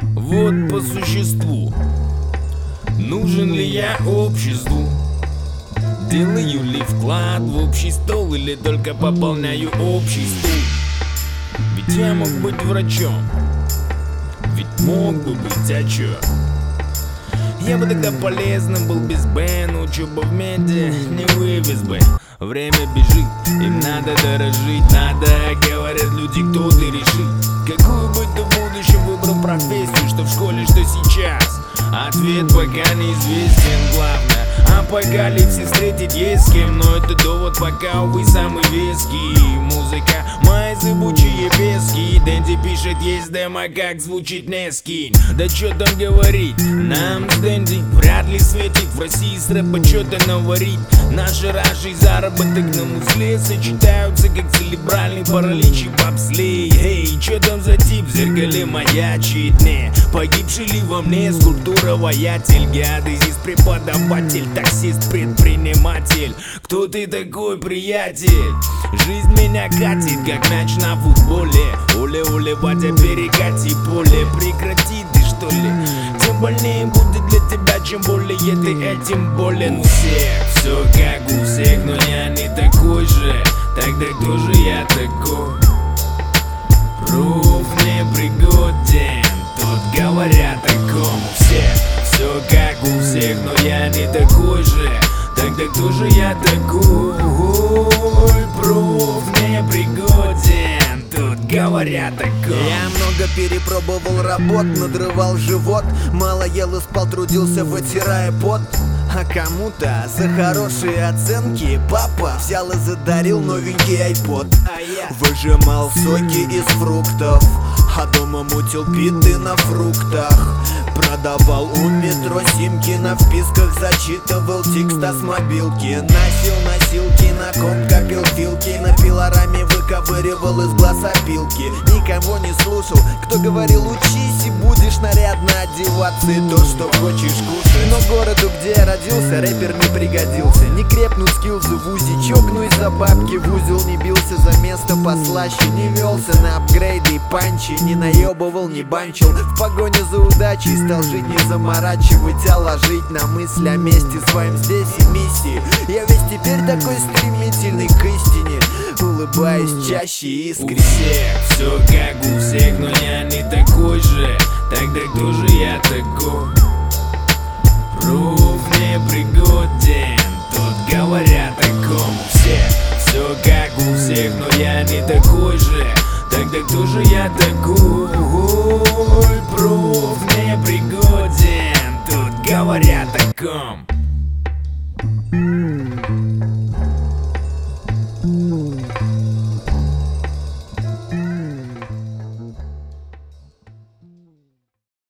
Вот по существу, нужен ли я обществу? Делаю ли вклад в общий стол или только пополняю общий стул? Ведь я мог быть врачом, ведь мог бы быть, а чё? Я бы тогда полезным был без Б, но учеба в меди не вывез бы. Время бежит, им надо дорожить, надо, говорят люди, кто ты решит. Какую быть ты в будущем выбрал профессию, что в школе, что сейчас? Ответ пока неизвестен, главное апокалипсис встретить есть с кем, но это довод пока, увы, самый веский. Музыка мои зыбучие пески, Дэнди пишет, есть демо, как звучит, не скинь. Да чё там говорить, нам с Дэнди вряд ли светит в России с рэпа чё-то наварить. Наши ражи заработок на музле сочетаются как церебральный паралич и бобслей. Эй, чё там за тип в зеркале маячит? Не погибший ли во мне скульптура воятель? Геодезист, преподаватель, таксист, предприниматель. Кто ты такой, приятель? Жизнь меня катит, как мяч на футболе. Оле-оле, батя, перекати поле. Прекрати ты, что ли? Тем больнее будет для тебя, чем более ты этим болен. У всех все как у всех, но я не такой же. Тогда кто же я такой? Пруф не пригоден, тут говорят таком. У всех все как у всех, но я не такой же. Тогда кто же я такой? Пруф не пригоден, тут говорят таком. Я много перепробовал работ, надрывал живот. Мало ел и спал, трудился, вытирая пот. А кому-то за хорошие оценки папа взял и задарил новенький айпод. Выжимал соки из фруктов, а дома мутил биты на фруктах. Продавал у метро симки, на вписках зачитывал текста с мобилки. Носил носилки, на комп копил филки, на пилораме выковыривал из глаз опилки. Никого не слушал, кто говорил учись и будешь нарядно одеваться и то, что хочешь кушать. Но городу, где я родился, рэпер не пригодился. Не крепнут скиллзы в узи, чокну из-за бабки в узел. Не бился за место послаще, не велся на апгрейды и панчи. Не наебывал, не банчил, в погоне за удачей стал жить, не заморачивать, а ложить на мысли о месте своем здесь и миссии. Я весь теперь такой стремительный к истине, улыбаюсь чаще и искренне. У всех все как у всех, но я не такой же. Тогда кто же я такой? Пруф не пригоден, тут говорят таком. У всех все как у всех, но я не такой же. Тогда кто же я такой? Пруф не пригоден, тут говорят таком.